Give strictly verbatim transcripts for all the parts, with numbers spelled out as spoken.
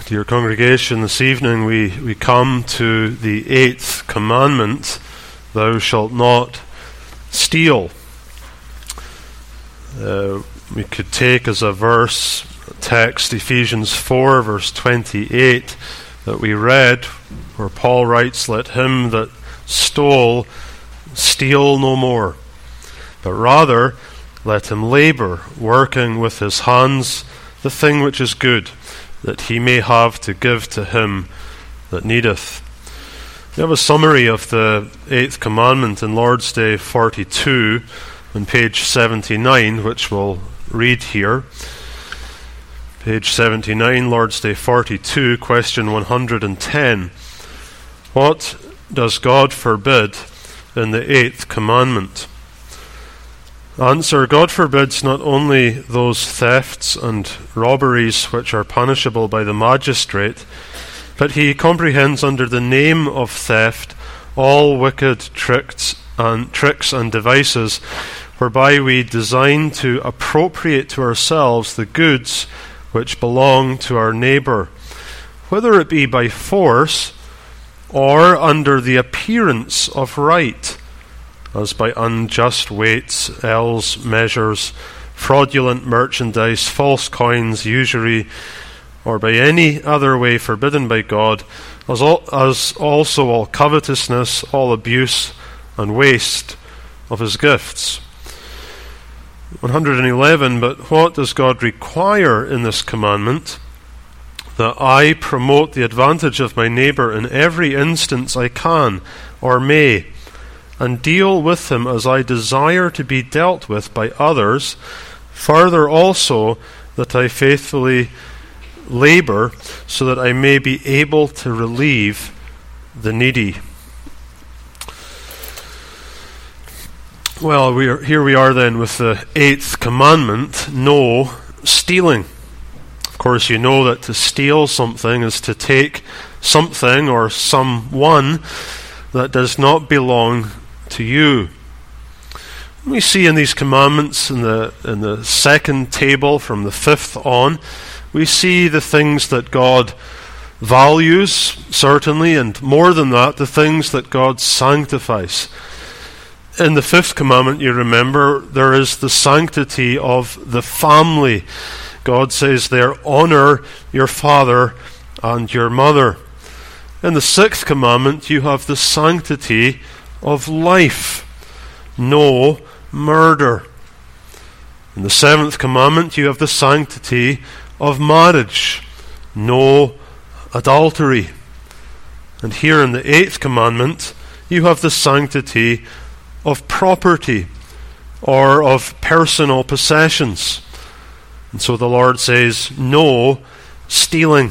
Dear congregation, this evening we, we come to the eighth commandment, thou shalt not steal. Uh, we could take as a verse text Ephesians four verse twenty-eight that we read, where Paul writes, let him that stole steal no more, but rather let him labor, working with his hands the thing which is good, that he may have to give to him that needeth. We have a summary of the eighth commandment in Lord's Day forty-two on page seventy-nine, which we'll read here. Page seventy-nine, Lord's Day forty-two, question one hundred ten. What does God forbid in the eighth commandment? Answer: God forbids not only those thefts and robberies which are punishable by the magistrate, but he comprehends under the name of theft all wicked tricks and tricks and devices whereby we design to appropriate to ourselves the goods which belong to our neighbour, whether it be by force or under the appearance of right, as by unjust weights, ells, measures, fraudulent merchandise, false coins, usury, or by any other way forbidden by God, as, all, as also all covetousness, all abuse and waste of his gifts. one hundred eleven, but what does God require in this commandment? That I promote the advantage of my neighbour in every instance I can or may, and deal with him as I desire to be dealt with by others. Further also, that I faithfully labour so that I may be able to relieve the needy. Well, we are, here we are then with the eighth commandment, no stealing. Of course, you know that to steal something is to take something or someone that does not belong to you. We see in these commandments in the in the second table from the fifth on, we see the things that God values, certainly, and more than that, the things that God sanctifies. In the fifth commandment, you remember, there is the sanctity of the family. God says there, honor your father and your mother. In the sixth commandment, you have the sanctity of life. No murder. In the seventh commandment, you have the sanctity of marriage. No adultery. And here in the eighth commandment, you have the sanctity of property or of personal possessions. And so the Lord says, no stealing.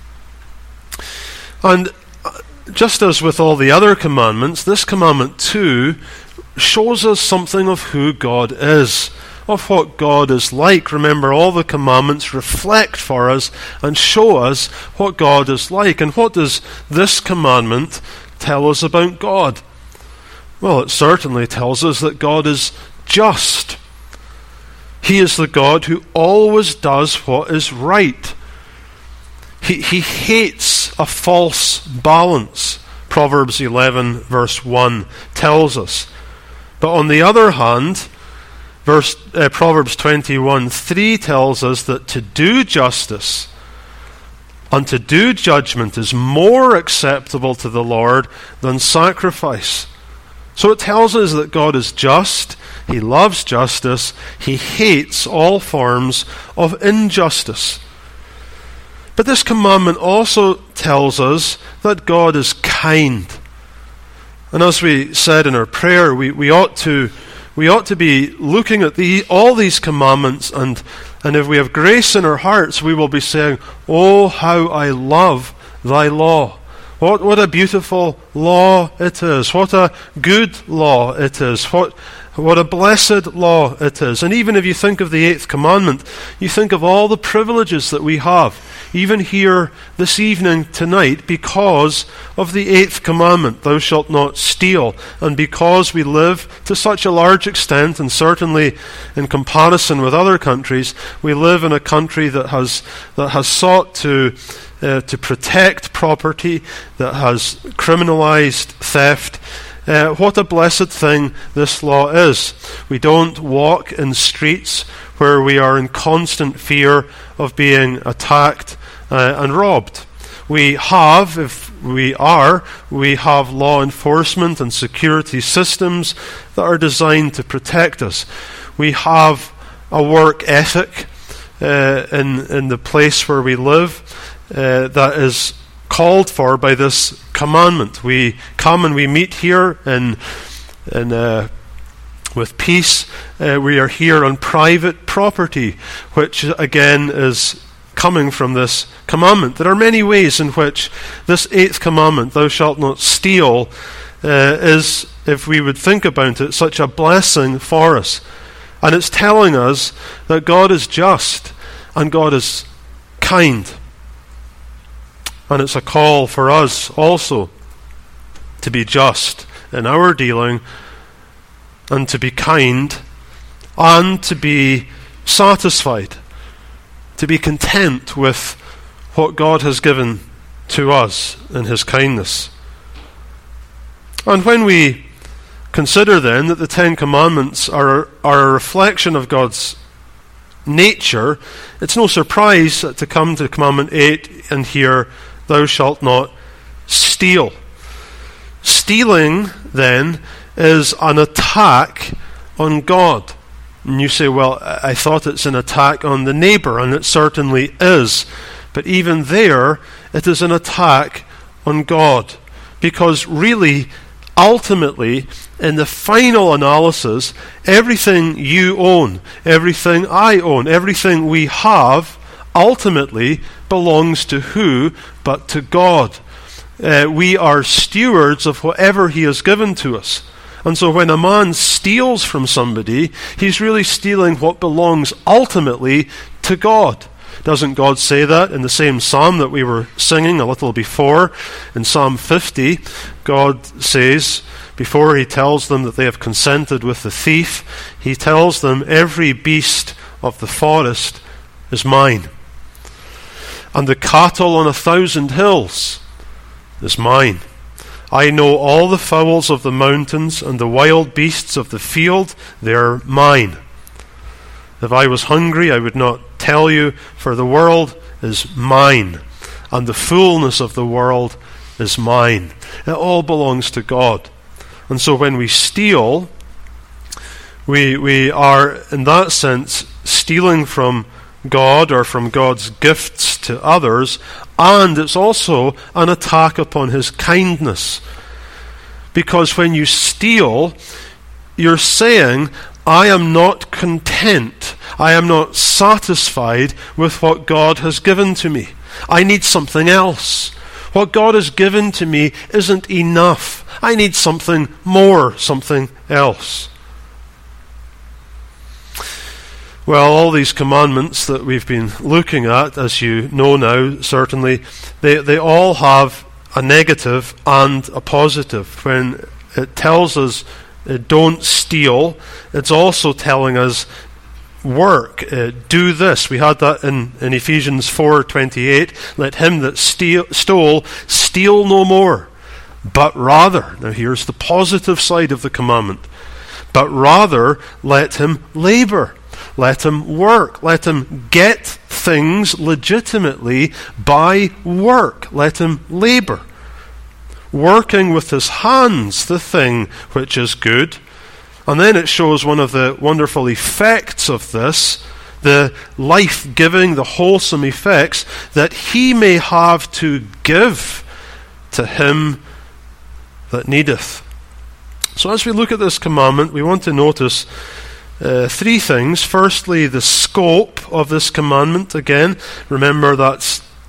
And just as with all the other commandments, this commandment too shows us something of who God is, of what God is like. Remember, all the commandments reflect for us and show us what God is like. And what does this commandment tell us about God? Well, it certainly tells us that God is just. He is the God who always does what is right. He, he hates a false balance. Proverbs eleven verse one tells us. But on the other hand, verse uh, Proverbs twenty-one three tells us that to do justice and to do judgment is more acceptable to the Lord than sacrifice. So it tells us that God is just, he loves justice, he hates all forms of injustice. But this commandment also tells us that God is kind. And as we said in our prayer, we, we ought to we ought to be looking at the, all these commandments, and, and if we have grace in our hearts, we will be saying, oh, how I love thy law. What what a beautiful law it is. What a good law it is. What What a blessed law it is. And even if you think of the eighth commandment, you think of all the privileges that we have, even here this evening tonight, because of the eighth commandment, thou shalt not steal. And because we live to such a large extent, and certainly in comparison with other countries, we live in a country that has that has sought to uh, to protect property, that has criminalized theft. Uh, what a blessed thing this law is. We don't walk in streets where we are in constant fear of being attacked uh, and robbed. We have, if we are, we have law enforcement and security systems that are designed to protect us. We have a work ethic uh, in, in the place where we live uh, that is called for by this commandment. We come and we meet here in, in uh, with peace. Uh, we are here on private property, which again is coming from this commandment. There are many ways in which this eighth commandment, thou shalt not steal, uh, is, if we would think about it, such a blessing for us. And it's telling us that God is just and God is kind. And it's a call for us also to be just in our dealing and to be kind and to be satisfied, to be content with what God has given to us in His kindness. And when we consider then that the Ten Commandments are, are a reflection of God's nature, it's no surprise to come to Commandment eight and hear, thou shalt not steal. Stealing, then, is an attack on God. And you say, well, I thought it's an attack on the neighbor, and it certainly is. But even there, it is an attack on God. Because really, ultimately, in the final analysis, everything you own, everything I own, everything we have, ultimately belongs to who but to God. Uh, we are stewards of whatever He has given to us. And so when a man steals from somebody, he's really stealing what belongs ultimately to God. Doesn't God say that in the same psalm that we were singing a little before? In Psalm fifty, God says, before He tells them that they have consented with the thief, He tells them, every beast of the forest is mine. And the cattle on a thousand hills is mine. I know all the fowls of the mountains and the wild beasts of the field, they are mine. If I was hungry, I would not tell you, for the world is mine, and the fullness of the world is mine. It all belongs to God. And so when we steal, we we are, in that sense, stealing from God or from God's gifts to others, and it's also an attack upon His kindness. Because when you steal, you're saying, I am not content, I am not satisfied with what God has given to me. I need something else. What God has given to me isn't enough. I need something more, something else. Well, all these commandments that we've been looking at, as you know now, certainly, they, they all have a negative and a positive. When it tells us uh, don't steal, it's also telling us work, uh, do this. We had that in, in Ephesians four twenty-eight. Let him that steal, stole steal no more, but rather, now here's the positive side of the commandment, but rather let him labor. Let him work. Let him get things legitimately by work. Let him labor. Working with his hands the thing which is good. And then it shows one of the wonderful effects of this, the life-giving, the wholesome effects, that he may have to give to him that needeth. So as we look at this commandment, we want to notice Uh, three things. Firstly, the scope of this commandment. Again, remember that's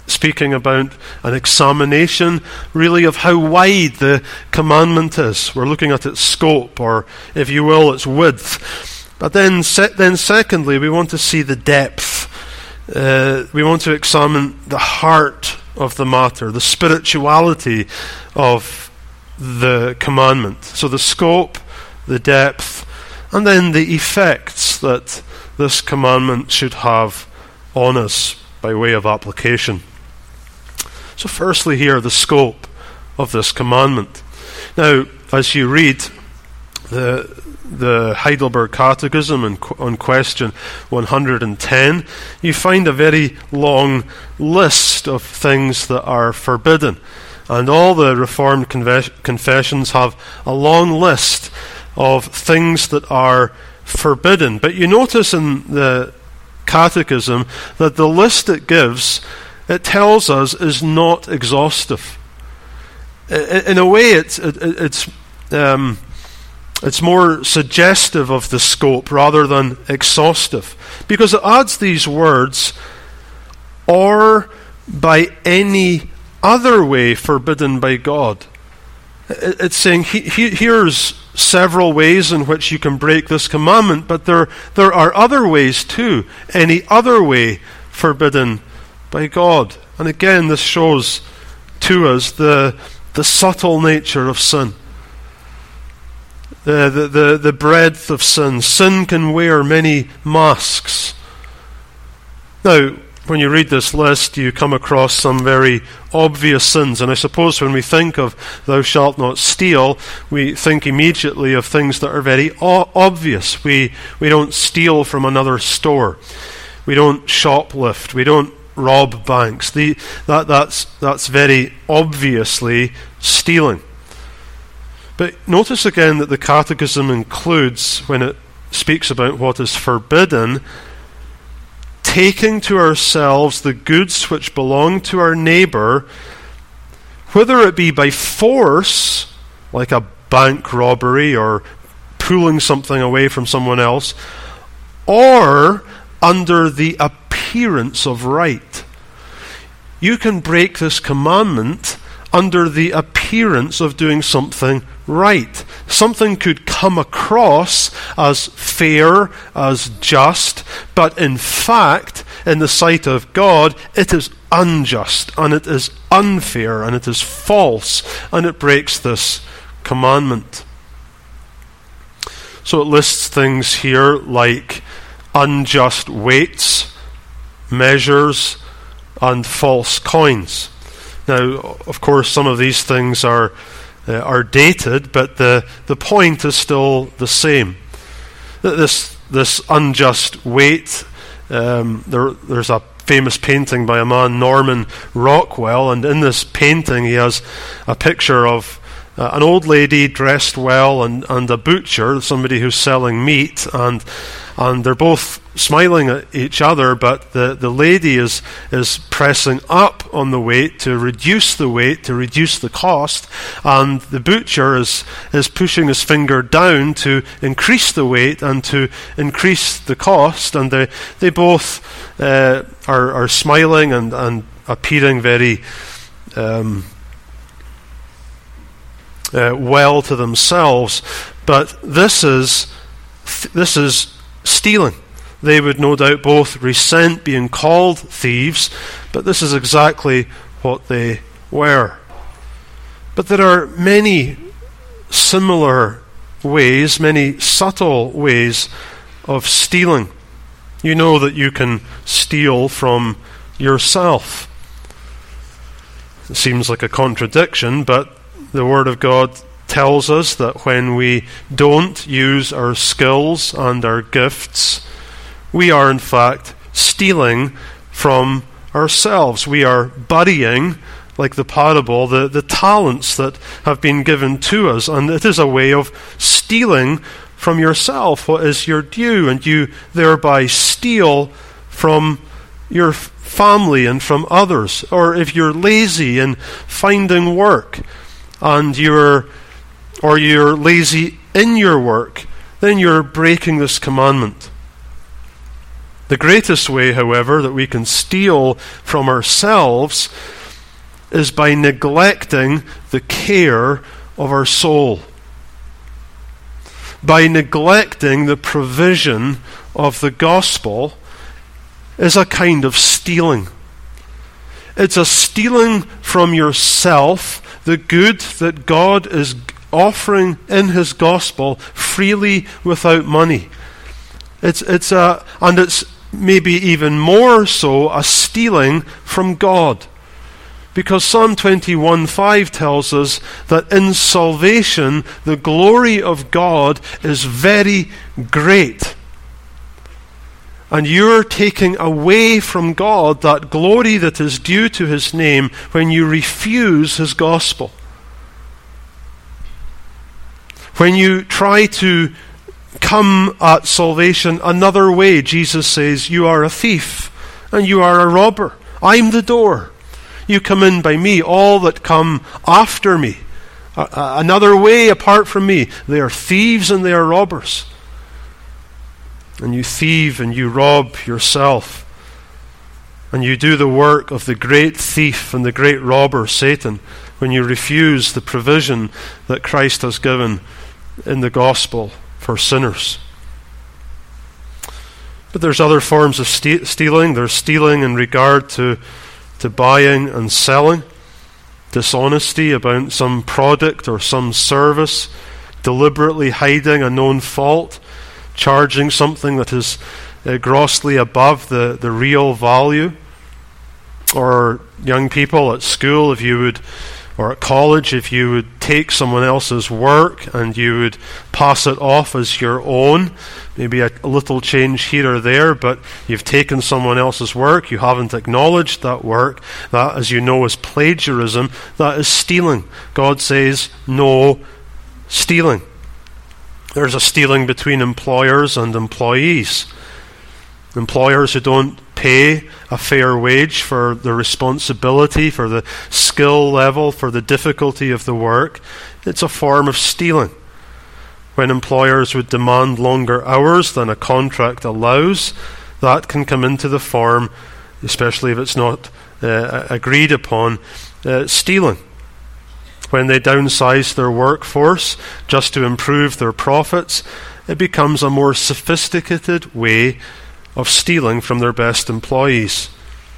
speaking about an examination, really, of how wide the commandment is. We're looking at its scope, or, if you will, its width. But then, se- then secondly, we want to see the depth. Uh, we want to examine the heart of the matter, the spirituality of the commandment. So the scope, the depth, and then the effects that this commandment should have on us by way of application. So firstly here, the scope of this commandment. Now, as you read the the Heidelberg Catechism in, on question one hundred ten, you find a very long list of things that are forbidden. And all the Reformed conve- confessions have a long list of things that are forbidden. But you notice in the Catechism that the list it gives, it tells us, is not exhaustive. In a way, it's it, it's um, it's more suggestive of the scope rather than exhaustive, because it adds these words, or by any other way forbidden by God. It's saying he, he, here's several ways in which you can break this commandment, but there there are other ways too. Any other way forbidden by God. And again, this shows to us the the subtle nature of sin. The, the, the, the breadth of sin. Sin can wear many masks. Now, when you read this list, you come across some very obvious sins. And I suppose when we think of thou shalt not steal, we think immediately of things that are very o- obvious. We, we don't steal from another store. We don't shoplift. We don't rob banks. The, that, that's, that's very obviously stealing. But notice again that the Catechism includes, when it speaks about what is forbidden, taking to ourselves the goods which belong to our neighbour, whether it be by force, like a bank robbery or pulling something away from someone else, or under the appearance of right. You can break this commandment under the appearance of doing something right. Something could come across as fair, as just, but in fact, in the sight of God, it is unjust, and it is unfair, and it is false, and it breaks this commandment. So it lists things here like unjust weights, measures, and false coins. Now, of course, some of these things are uh, are dated, but the, the point is still the same. This this unjust weight, um, there, there's a famous painting by a man, Norman Rockwell, and in this painting he has a picture of uh, an old lady dressed well and, and a butcher, somebody who's selling meat, and and they're both smiling at each other, but the, the lady is is pressing up on the weight to reduce the weight, to reduce the cost, and the butcher is, is pushing his finger down to increase the weight and to increase the cost, and they, they both uh, are, are smiling and, and appearing very um, uh, well to themselves. But this is this is stealing. They would no doubt both resent being called thieves, but this is exactly what they were. But there are many similar ways, many subtle ways of stealing. You know that you can steal from yourself. It seems like a contradiction, but the Word of God tells us that when we don't use our skills and our gifts, we are in fact stealing from ourselves. We are burying, like the parable, the, the talents that have been given to us, and it is a way of stealing from yourself what is your due, and you thereby steal from your family and from others. Or if you're lazy in finding work, and you're or you're lazy in your work, then you're breaking this commandment. The greatest way, however, that we can steal from ourselves is by neglecting the care of our soul, by neglecting the provision of the gospel is a kind of stealing. It's a stealing from yourself the good that God is offering in his gospel freely without money. It's it's a and it's maybe even more so a stealing from God. Because Psalm twenty-one five tells us that in salvation the glory of God is very great. And you're taking away from God that glory that is due to his name when you refuse his gospel. When you try to come at salvation another way, Jesus says, you are a thief and you are a robber. I'm the door. You come in by me, all that come after me. Uh, another way apart from me. They are thieves and they are robbers. And you thieve and you rob yourself. And you do the work of the great thief and the great robber, Satan, when you refuse the provision that Christ has given in the gospel for sinners. But there's other forms of ste- stealing. There's stealing in regard to, to buying and selling, dishonesty about some product or some service, deliberately hiding a known fault, charging something that is uh, grossly above the, the real value. Or young people at school, if you would, or at college, if you would take someone else's work and you would pass it off as your own, maybe a, a little change here or there, but you've taken someone else's work, you haven't acknowledged that work, that, as you know, is plagiarism, that is stealing. God says, no stealing. There's a stealing between employers and employees. Employers who don't pay a fair wage for the responsibility, for the skill level, for the difficulty of the work, it's a form of stealing. When employers would demand longer hours than a contract allows, that can come into the form, especially if it's not uh, agreed upon, uh, stealing. When they downsize their workforce just to improve their profits, it becomes a more sophisticated way of stealing from their best employees.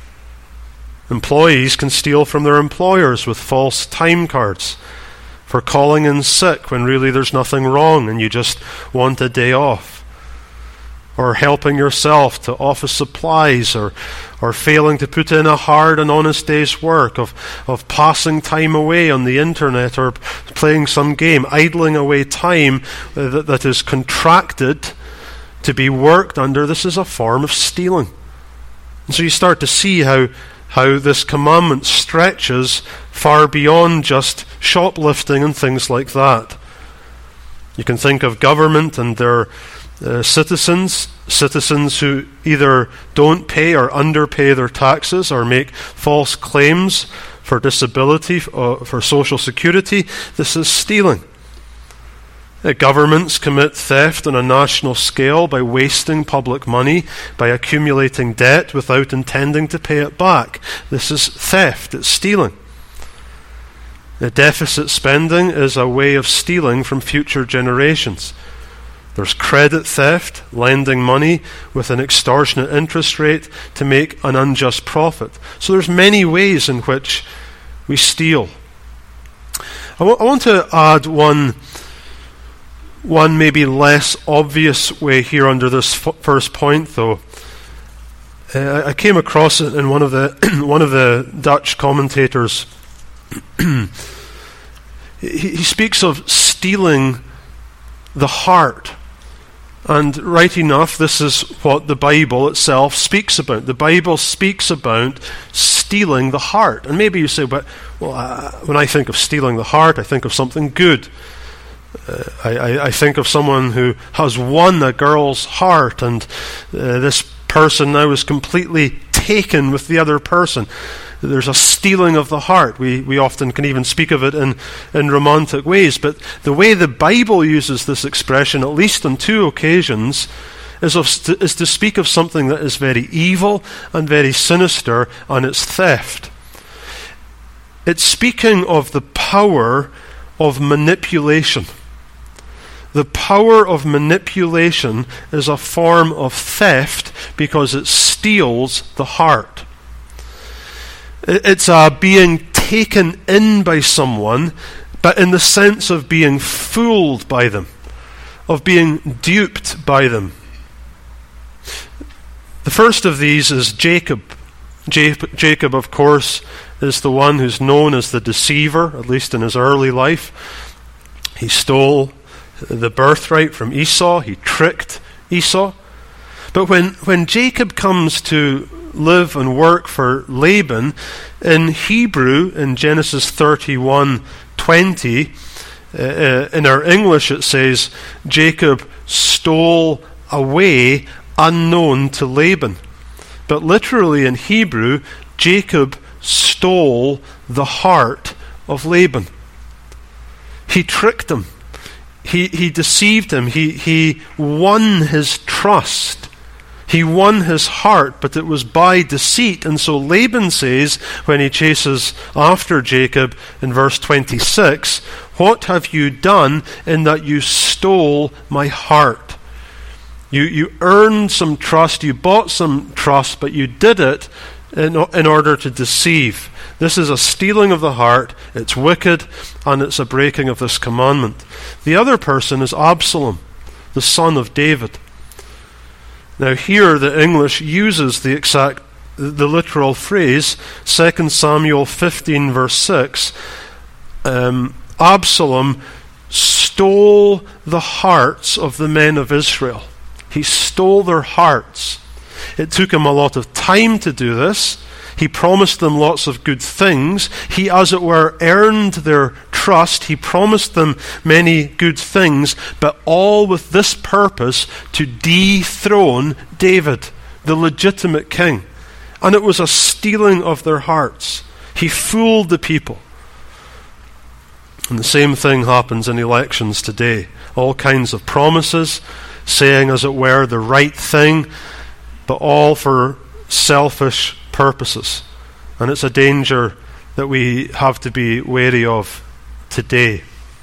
Employees can steal from their employers with false time cards for calling in sick when really there's nothing wrong and you just want a day off. Or helping yourself to office supplies, or or failing to put in a hard and honest day's work, of, of passing time away on the internet or playing some game, idling away time that, that is contracted to be worked under. This is a form of stealing. And so you start to see how how this commandment stretches far beyond just shoplifting and things like that. You can think of government and their uh, citizens, citizens who either don't pay or underpay their taxes or make false claims for disability, uh, for social security. This is stealing. Uh, governments commit theft on a national scale by wasting public money, by accumulating debt without intending to pay it back. This is theft, it's stealing. The deficit spending is a way of stealing from future generations. There's credit theft, lending money with an extortionate interest rate to make an unjust profit. So there's many ways in which we steal. I, w- I want to add one One maybe less obvious way here under this f- first point, though. Uh, I came across it in one of the one of the Dutch commentators. he, he speaks of stealing the heart, and right enough, this is what the Bible itself speaks about. The Bible speaks about stealing the heart, and maybe you say, "But well, uh, when I think of stealing the heart, I think of something good." Uh, I, I think of someone who has won a girl's heart, and uh, this person now is completely taken with the other person. There's a stealing of the heart. We we often can even speak of it in, in romantic ways, but the way the Bible uses this expression, at least on two occasions, is, of, is to speak of something that is very evil and very sinister, and it's theft. It's speaking of the power of manipulation. The power of manipulation is a form of theft because it steals the heart. It's a being taken in by someone, but in the sense of being fooled by them, of being duped by them. The first of these is Jacob. Jacob, of course, is the one who's known as the deceiver, at least in his early life. He stole the birthright from Esau. He tricked Esau. But when, when Jacob comes to live and work for Laban, in Hebrew, in Genesis thirty-one twenty, uh, in our English it says, Jacob stole away unknown to Laban. But literally in Hebrew, Jacob stole the heart of Laban. He tricked him. He, he deceived him. He, he won his trust. He won his heart, but it was by deceit. And so Laban says, when he chases after Jacob in verse twenty-six, "What have you done in that you stole my heart?" You, you earned some trust, you bought some trust, but you did it in, in order to deceive. This is a stealing of the heart, it's wicked, and it's a breaking of this commandment. The other person is Absalom, the son of David. Now here the English uses the exact, the literal phrase, Second Samuel fifteen verse six. Um, Absalom stole the hearts of the men of Israel. He stole their hearts. It took him a lot of time to do this. He promised them lots of good things. He, as it were, earned their trust. He promised them many good things, but all with this purpose, to dethrone David, the legitimate king. And it was a stealing of their hearts. He fooled the people. And the same thing happens in elections today. All kinds of promises, saying, as it were, the right thing, but all for selfish purposes. And it's a danger that we have to be wary of today.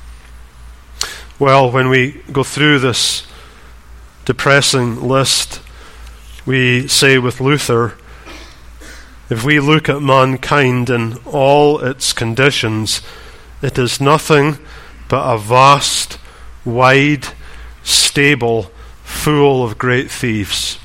Well, when we go through this depressing list, we say with Luther, if we look at mankind in all its conditions, it is nothing but a vast, wide stable full of great thieves.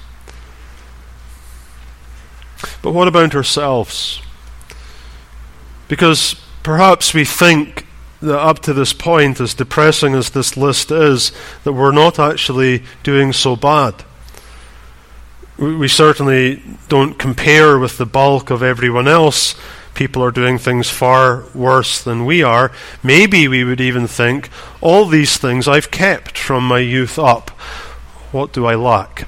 But what about ourselves? Because perhaps we think that up to this point, as depressing as this list is, that we're not actually doing so bad. We certainly don't compare with the bulk of everyone else. People are doing things far worse than we are. Maybe we would even think, all these things I've kept from my youth up. What do I lack?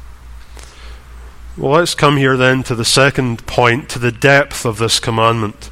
Well, let's come here then to the second point, to the depth of this commandment.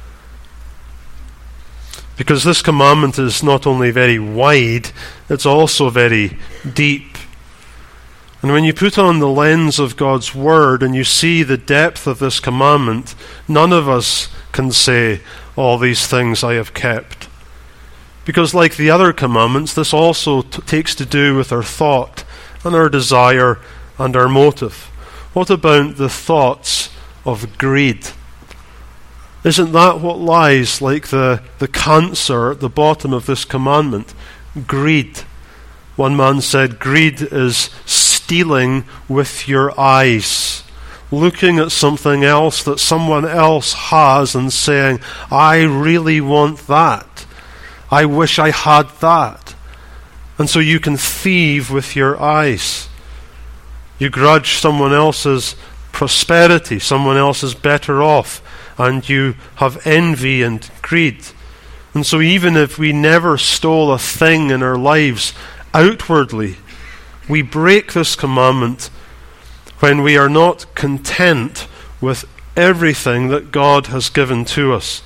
Because this commandment is not only very wide, it's also very deep. And when you put on the lens of God's Word and you see the depth of this commandment, none of us can say, all these things I have kept. Because like the other commandments, this also t- takes to do with our thought and our desire and our motive. What about the thoughts of greed? Isn't that what lies like the, the cancer at the bottom of this commandment? Greed. One man said, greed is stealing with your eyes, looking at something else that someone else has and saying, I really want that. I wish I had that. And so you can thieve with your eyes. You grudge someone else's prosperity, someone else is better off, and you have envy and greed. And so even if we never stole a thing in our lives outwardly, we break this commandment when we are not content with everything that God has given to us.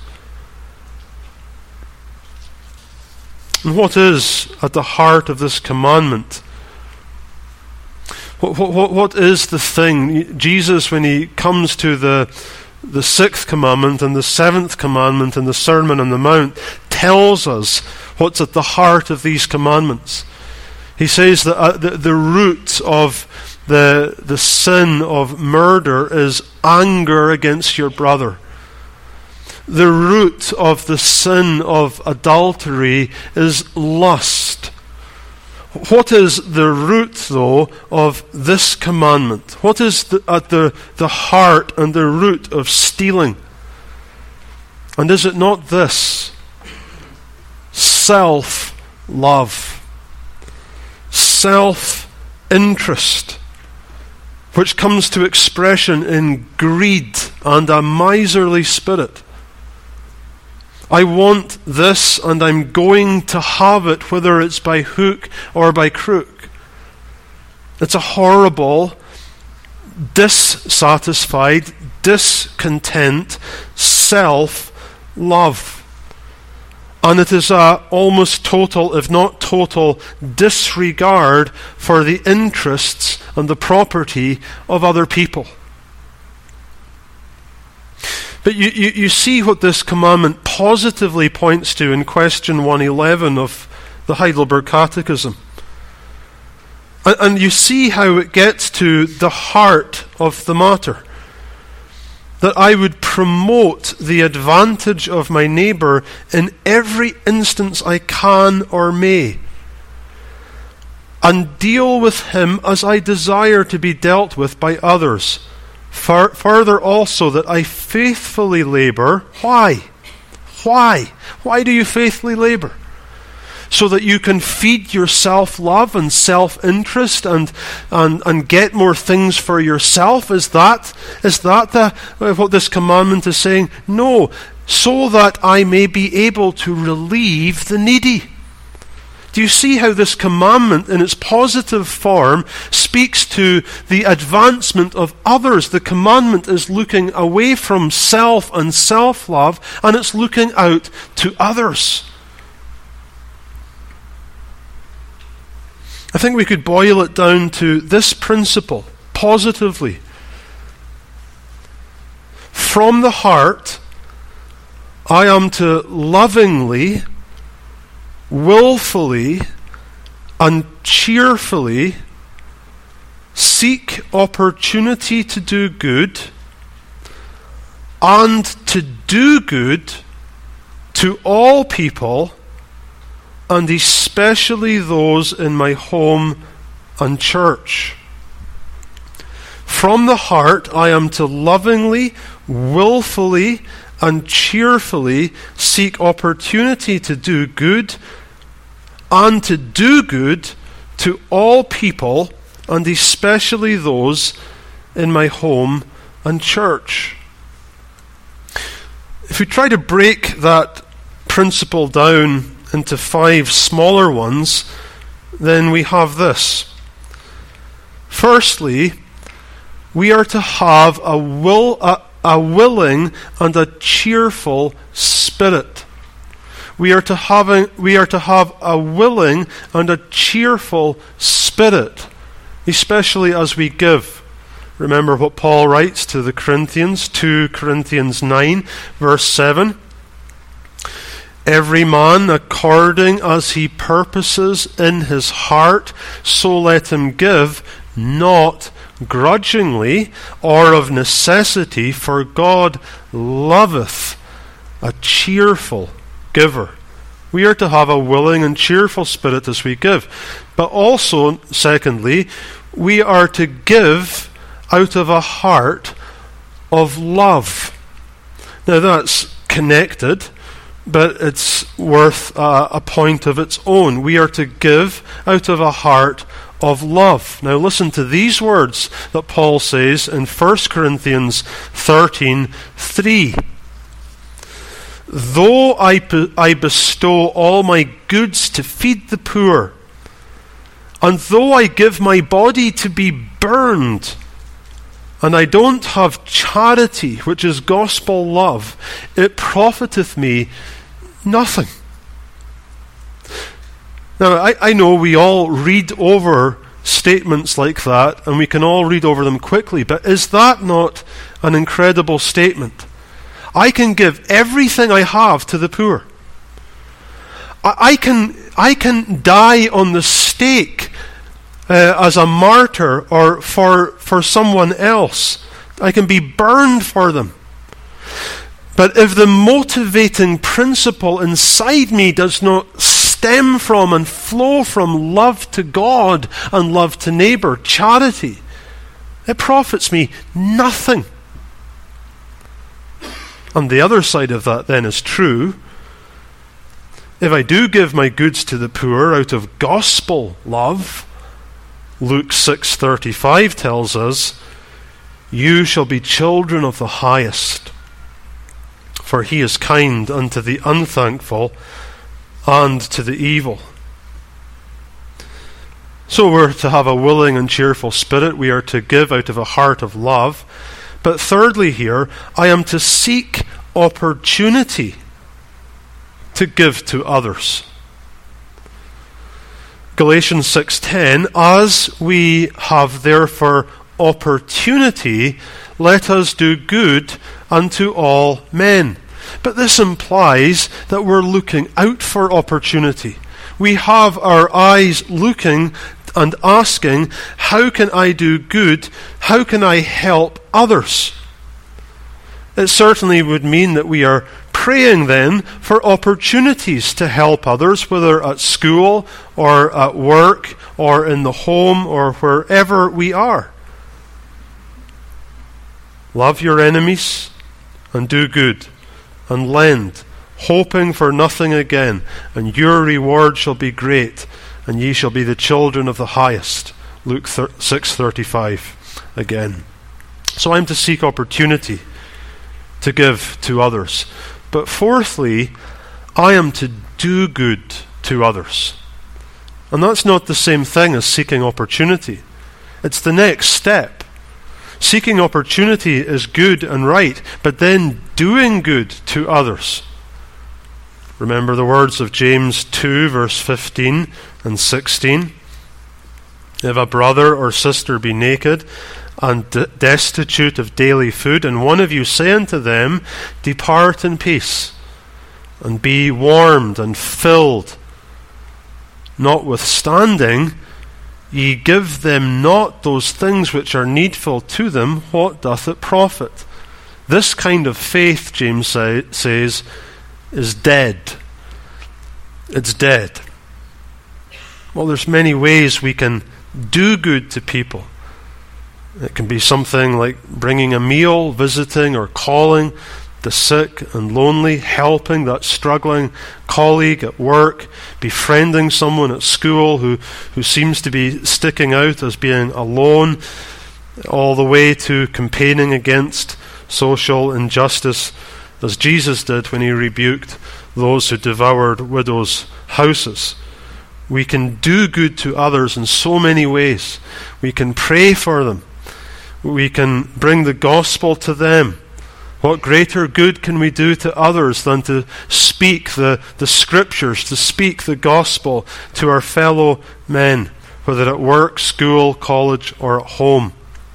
And what is at the heart of this commandment? What, what, what is the thing? Jesus, when he comes to the the sixth commandment and the seventh commandment in the Sermon on the Mount, tells us what's at the heart of these commandments. He says that uh, the, the root of the, the sin of murder is anger against your brother. The root of the sin of adultery is lust. What is the root, though, of this commandment? What is the, at the, the heart and the root of stealing? And is it not this? Self-love. Self-interest, which comes to expression in greed and a miserly spirit. I want this and I'm going to have it, whether it's by hook or by crook. It's a horrible, dissatisfied, discontent self-love. And it is a almost total, if not total, disregard for the interests and the property of other people. But you, you, you see what this commandment positively points to in question one eleven of the Heidelberg Catechism. And, and you see how it gets to the heart of the matter. That I would promote the advantage of my neighbour in every instance I can or may, and deal with him as I desire to be dealt with by others. Fur- further also, that I faithfully labour. Why? Why? Why do you faithfully labour? So that you can feed your self-love and self-interest and, and, and get more things for yourself? Is that, is that the, what this commandment is saying? No. So that I may be able to relieve the needy. Do you see how this commandment in its positive form speaks to the advancement of others? The commandment is looking away from self and self-love, and it's looking out to others. I think we could boil it down to this principle, positively. From the heart, I am to lovingly, willfully, and cheerfully seek opportunity to do good, and to do good to all people, and especially those in my home and church. From the heart, I am to lovingly, willfully, and cheerfully seek opportunity to do good, and to do good to all people, and especially those in my home and church. If we try to break that principle down into five smaller ones, then we have this. Firstly, we are to have a will, a, a willing and a cheerful spirit. We are to have a, we are to have a willing and a cheerful spirit, especially as we give. Remember what Paul writes to the Corinthians, two Corinthians nine, verse seven. Every man according as he purposes in his heart, so let him give, not grudgingly or of necessity, for God loveth a cheerful giver. We are to have a willing and cheerful spirit as we give. But also, secondly, we are to give out of a heart of love. Now that's connected, but it's worth uh, a point of its own. We are to give out of a heart of love. Now listen to these words that Paul says in First Corinthians thirteen three. Though I, be- I bestow all my goods to feed the poor, and though I give my body to be burned, and I don't have charity, which is gospel love, it profiteth me nothing. Now, I, I know we all read over statements like that, and we can all read over them quickly, but is that not an incredible statement? I can give everything I have to the poor. I, I can I can die on the stake uh, as a martyr or for for someone else. I can be burned for them. But if the motivating principle inside me does not stem from and flow from love to God and love to neighbor, charity, it profits me nothing. And the other side of that then is true. If I do give my goods to the poor out of gospel love, Luke six thirty-five tells us, you shall be children of the highest, for he is kind unto the unthankful and to the evil. So we're to have a willing and cheerful spirit. We are to give out of a heart of love. But thirdly here, I am to seek opportunity to give to others. Galatians six ten, as we have therefore opportunity, let us do good unto all men. But this implies that we're looking out for opportunity. We have our eyes looking and asking, how can I do good? How can I help others? It certainly would mean that we are praying then for opportunities to help others, whether at school or at work or in the home or wherever we are. Love your enemies and do good and lend, hoping for nothing again, and your reward shall be great, and ye shall be the children of the highest. Luke six thirty-five again. So I'm to seek opportunity to give to others. But fourthly, I am to do good to others. And that's not the same thing as seeking opportunity. It's the next step. Seeking opportunity is good and right, but then doing good to others. Remember the words of James two, verse fifteen and sixteen. If a brother or sister be naked and de- destitute of daily food, and one of you say unto them, depart in peace, and be warmed and filled, notwithstanding, ye give them not those things which are needful to them, what doth it profit? This kind of faith, James say, says, is dead. It's dead. Well, there's many ways we can do good to people. It can be something like bringing a meal, visiting or calling the sick and lonely, helping that struggling colleague at work, befriending someone at school who, who seems to be sticking out as being alone, all the way to campaigning against social injustice, as Jesus did when he rebuked those who devoured widows' houses. We can do good to others in so many ways. We can pray for them. We can bring the gospel to them. What greater good can we do to others than to speak the, the scriptures, to speak the gospel to our fellow men, whether at work, school, college, or at home?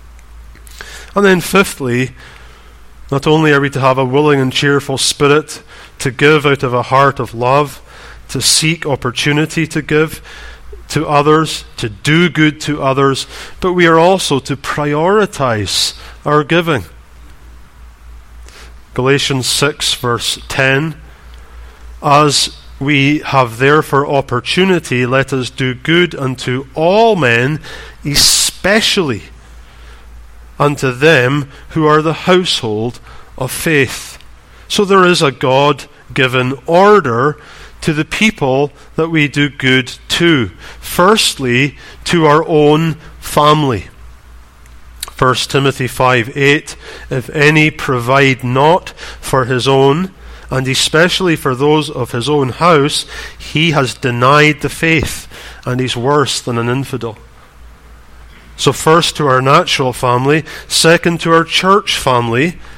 And then fifthly, not only are we to have a willing and cheerful spirit to give out of a heart of love, to seek opportunity to give to others, to do good to others, but we are also to prioritize our giving. Galatians six verse ten, as we have therefore opportunity, let us do good unto all men, especially unto them who are the household of faith. So there is a God-given order to the people that we do good to. Firstly, to our own family. First Timothy five eight, if any provide not for his own, and especially for those of his own house, he has denied the faith, and he's worse than an infidel. So first to our natural family, second to our church family,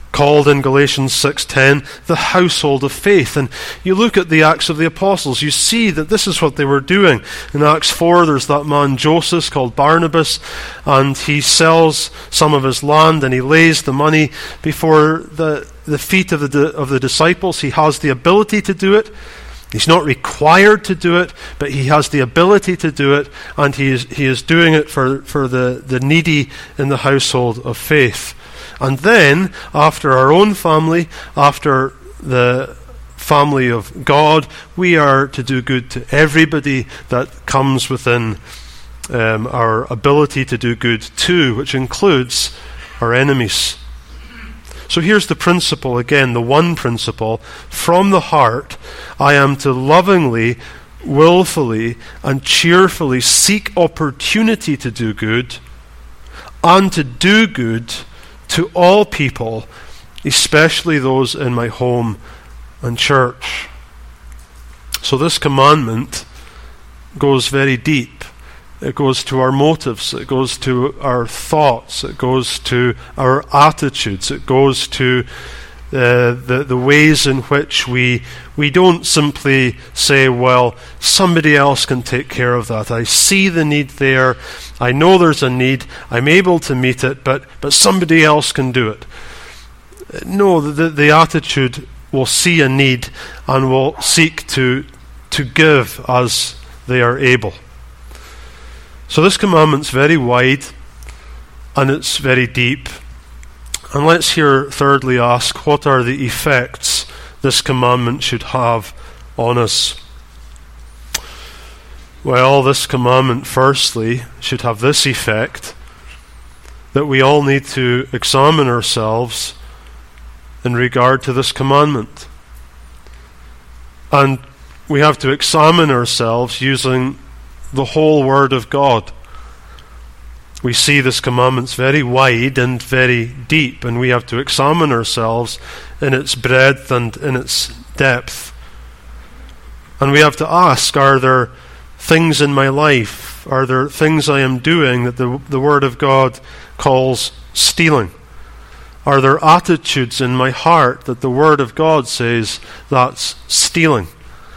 called in Galatians six ten the household of faith. And you look at the Acts of the Apostles, you see that this is what they were doing. In Acts four, there's that man Joseph called Barnabas, and he sells some of his land and he lays the money before the, the feet of the, of the disciples. He has the ability to do it. He's not required to do it, but he has the ability to do it, and he is, he is doing it for, for the, the needy in the household of faith. And then, after our own family, after the family of God, we are to do good to everybody that comes within um, our ability to do good to, which includes our enemies. So here's the principle again, the one principle. From the heart, I am to lovingly, willfully, and cheerfully seek opportunity to do good, and to do good to all people, especially those in my home and church. So this commandment goes very deep. It goes to our motives, it goes to our thoughts, it goes to our attitudes, it goes to uh, the, the ways in which we we don't simply say, well, somebody else can take care of that. I see the need there, I know there's a need, I'm able to meet it, but, but somebody else can do it. No, the, the attitude will see a need and will seek to, to give as they are able. So this commandment's very wide and it's very deep. And let's here thirdly ask, what are the effects this commandment should have on us? Well, this commandment firstly should have this effect, that we all need to examine ourselves in regard to this commandment. And we have to examine ourselves using the whole Word of God. We see this commandment's very wide and very deep, and we have to examine ourselves in its breadth and in its depth. And we have to ask, are there things in my life, are there things I am doing that the, the Word of God calls stealing? Are there attitudes in my heart that the Word of God says that's stealing?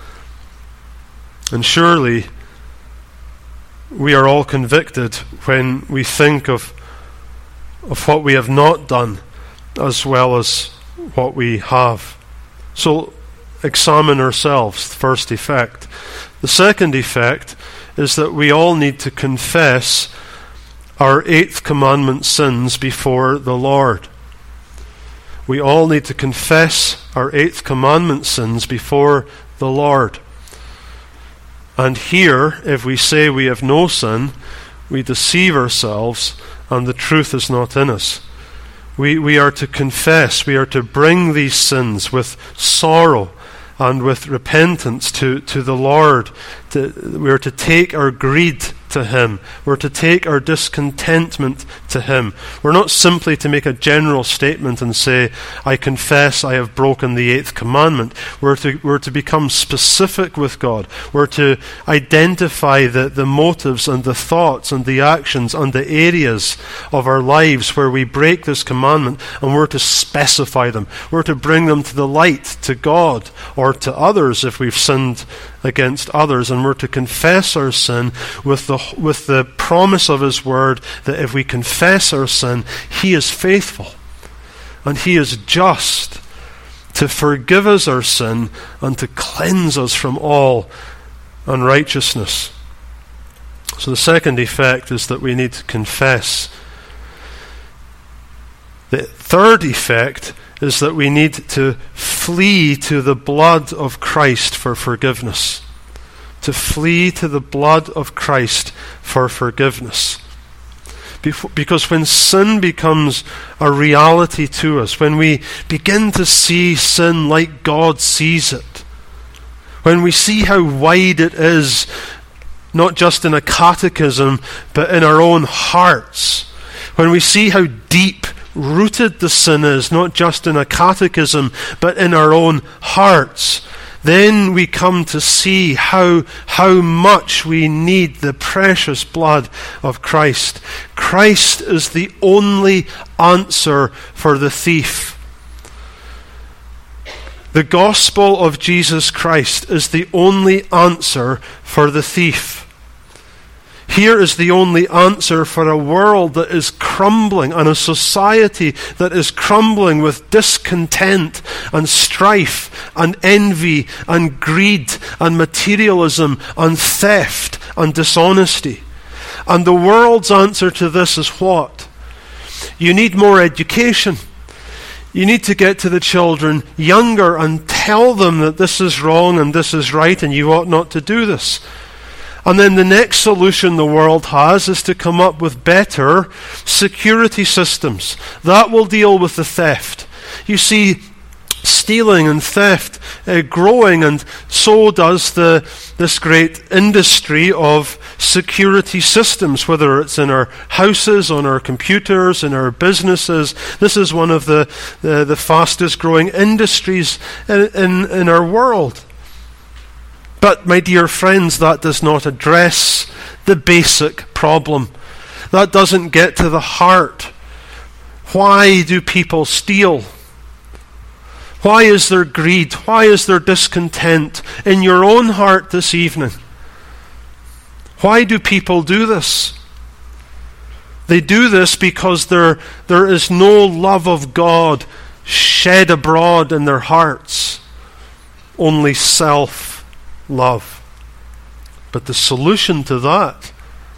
And surely we are all convicted when we think of of what we have not done as well as what we have. So examine ourselves, first effect. The second effect is that we all need to confess our eighth commandment sins before the Lord. We all need to confess our eighth commandment sins before the Lord. And here, if we say we have no sin, we deceive ourselves and the truth is not in us. We, we are to confess, we are to bring these sins with sorrow and with repentance to, to the Lord. To, we are to take our greed to Him. We're to take our discontentment to Him. We're not simply to make a general statement and say, I confess I have broken the eighth commandment. We're to, we're to become specific with God. We're to identify the, the motives and the thoughts and the actions and the areas of our lives where we break this commandment, and we're to specify them. We're to bring them to the light, to God, or to others if we've sinned against others, and we're to confess our sin with the with the promise of His Word that if we confess our sin, He is faithful and He is just to forgive us our sin and to cleanse us from all unrighteousness. So the second effect is that we need to confess. The third effect is that we need to flee to the blood of Christ for forgiveness. To flee to the blood of Christ for forgiveness. Because when sin becomes a reality to us, when we begin to see sin like God sees it, when we see how wide it is, not just in a catechism, but in our own hearts, when we see how deep rooted the sin is, not just in a catechism, but in our own hearts, then we come to see how, how much we need the precious blood of Christ. Christ is the only answer for the thief. The gospel of Jesus Christ is the only answer for the thief. Here is the only answer for a world that is crumbling and a society that is crumbling with discontent and strife and envy and greed and materialism and theft and dishonesty. And the world's answer to this is what? You need more education. You need to get to the children younger and tell them that this is wrong and this is right and you ought not to do this. And then the next solution the world has is to come up with better security systems. That will deal with the theft. You see, stealing and theft uh, growing, and so does the this great industry of security systems, whether it's in our houses, on our computers, in our businesses. This is one of the, the, the fastest growing industries in, in, in our world. But, my dear friends, that does not address the basic problem. That doesn't get to the heart. Why do people steal? Why is there greed? Why is there discontent in your own heart this evening? Why do people do this? They do this because there, there is no love of God shed abroad in their hearts. Only self. Love. But the solution to that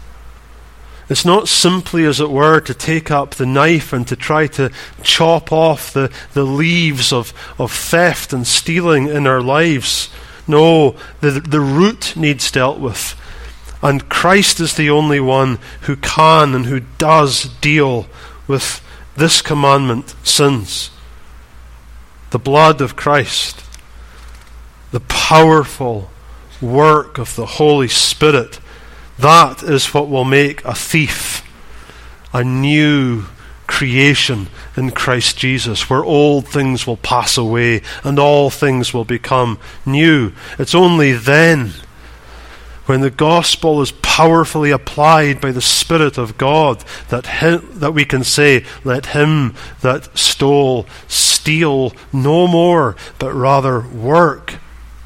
is not simply, as it were, to take up the knife and to try to chop off the, the leaves of, of theft and stealing in our lives. No, the, the root needs dealt with. And Christ is the only one who can and who does deal with this commandment, sins. The blood of Christ, the powerful work of the Holy Spirit, that is what will make a thief a new creation in Christ Jesus, where old things will pass away and all things will become new. It's only then, when the gospel is powerfully applied by the Spirit of God, that him, that we can say, let him that stole steal no more, but rather work.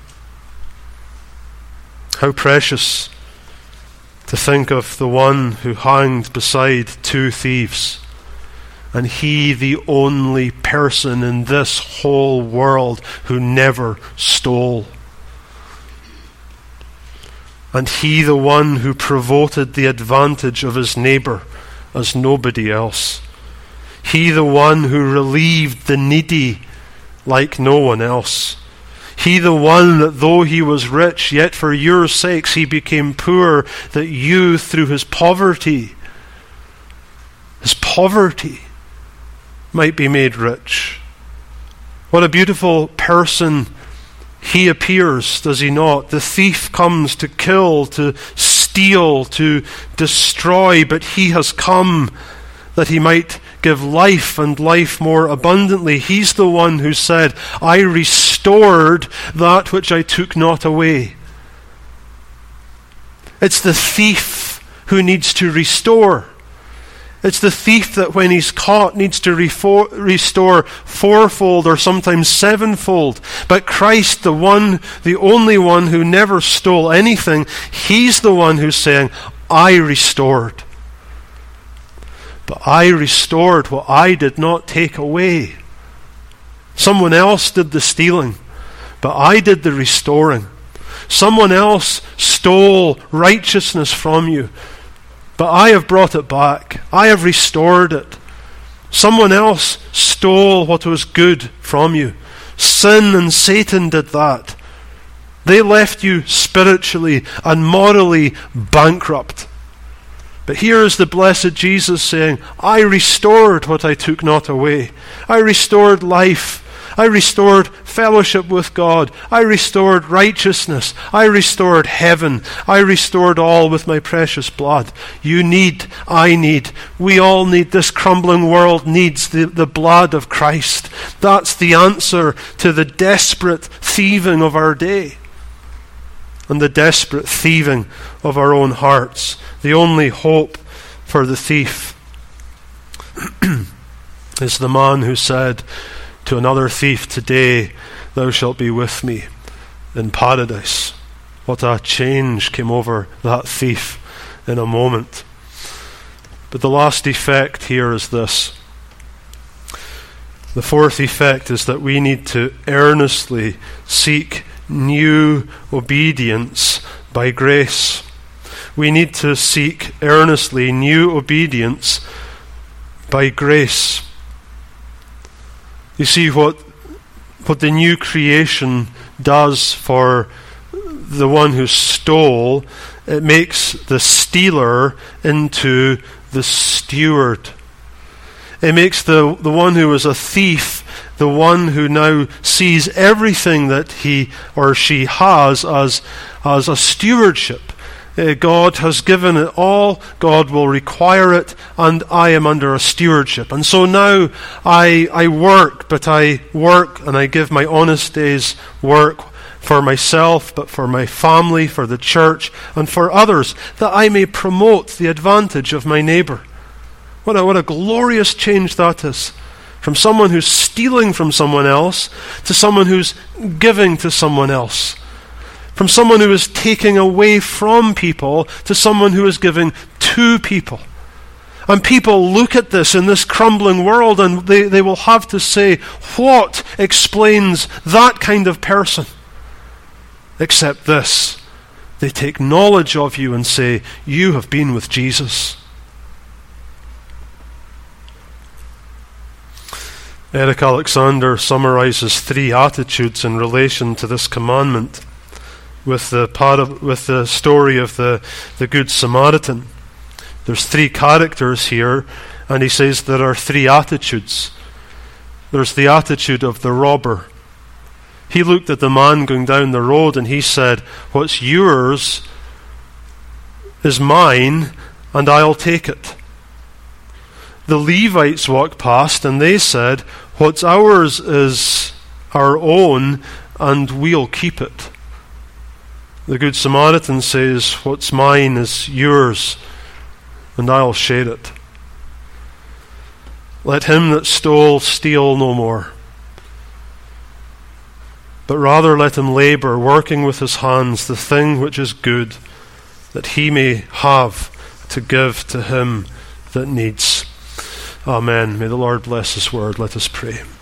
How precious to think of the one who hanged beside two thieves, and he the only person in this whole world who never stole. And he the one who promoted the advantage of his neighbor as nobody else. He the one who relieved the needy like no one else. He the one that though he was rich, yet for your sakes he became poor, that you through his poverty, his poverty might be made rich. What a beautiful person he appears, does he not? The thief comes to kill, to steal, to destroy, but he has come that he might give life and life more abundantly. He's the one who said, I restored that which I took not away. It's the thief who needs to restore. It's the thief that when he's caught needs to refor- restore fourfold or sometimes sevenfold. But Christ, the one, the only one who never stole anything, he's the one who's saying, I restored. But I restored what I did not take away. Someone else did the stealing, but I did the restoring. Someone else stole righteousness from you, but I have brought it back. I have restored it. Someone else stole what was good from you. Sin and Satan did that. They left you spiritually and morally bankrupt. But here is the blessed Jesus saying, I restored what I took not away. I restored life. I restored fellowship with God. I restored righteousness. I restored heaven. I restored all with my precious blood. You need, I need, we all need, this crumbling world needs the, the blood of Christ. That's the answer to the desperate thieving of our day and the desperate thieving of our own hearts. The only hope for the thief is the man who said to another thief today thou shalt be with me in paradise. What a change came over that thief in a moment. But the last effect here is this. The fourth effect is that we need to earnestly seek new obedience by grace. We need to seek earnestly new obedience by grace. You see what what the new creation does for the one who stole, it makes the stealer into the steward. It makes the, the one who was a thief the one who now sees everything that he or she has as, as a stewardship. Uh, God has given it all, God will require it, and I am under a stewardship. And so now I I work, but I work and I give my honest day's work for myself, but for my family, for the church, and for others, that I may promote the advantage of my neighbor. What a, what a glorious change that is. From someone who's stealing from someone else to someone who's giving to someone else. From someone who is taking away from people to someone who is giving to people. And people look at this in this crumbling world and they, they will have to say, what explains that kind of person? Except this. They take knowledge of you and say, you have been with Jesus. Eric Alexander summarizes three attitudes in relation to this commandment with the part of, with the story of the, the Good Samaritan. There's three characters here, and he says there are three attitudes. There's the attitude of the robber. He looked at the man going down the road and he said, what's yours is mine, and I'll take it. The Levites walked past and they said, what's ours is our own, and we'll keep it. The Good Samaritan says, what's mine is yours, and I'll share it. Let him that stole steal no more, but rather let him labor, working with his hands the thing which is good, that he may have to give to him that needs. Amen. May the Lord bless his word. Let us pray.